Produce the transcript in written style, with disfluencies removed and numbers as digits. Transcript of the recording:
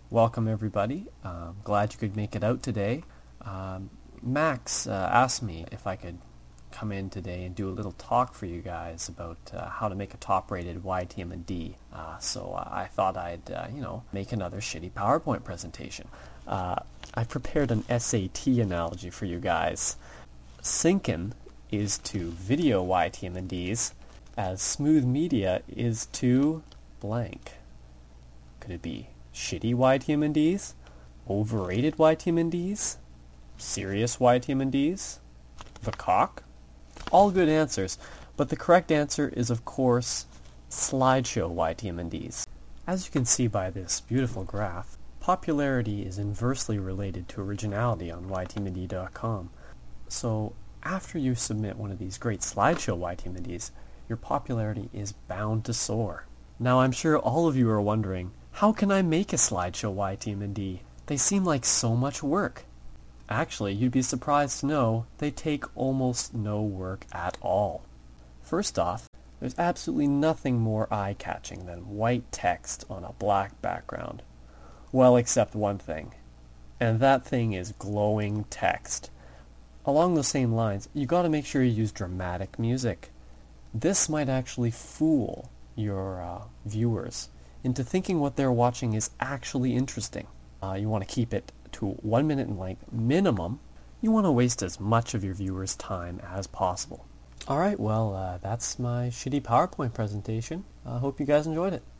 Welcome everybody. Glad you could make it out today. Max asked me if I could come in today and do a little talk for you guys about how to make a top-rated YTMD. So I thought I'd, make another shitty PowerPoint presentation. I prepared an SAT analogy for you guys. Syncin is to video YTMDs as smooth media is to blank. Could it be shitty YTMDs? Overrated YTMDs? Serious YTMDs? The cock? All good answers, but the correct answer is, of course, slideshow YTMDs. As you can see by this beautiful graph, popularity is inversely related to originality on YTMD.com. So after you submit one of these great slideshow YTMDs, your popularity is bound to soar. Now I'm sure all of you are wondering, how can I make a slideshow YTMD? They seem like so much work. Actually, you'd be surprised to know they take almost no work at all. First off, there's absolutely nothing more eye-catching than white text on a black background. Well, except one thing. And that thing is glowing text. Along those same lines, you gotta make sure you use dramatic music. This might actually fool your viewers into thinking what they're watching is actually interesting. You want to keep it to 1 minute in length minimum. You want to waste as much of your viewers' time as possible. Alright, well, that's my shitty PowerPoint presentation. I hope you guys enjoyed it.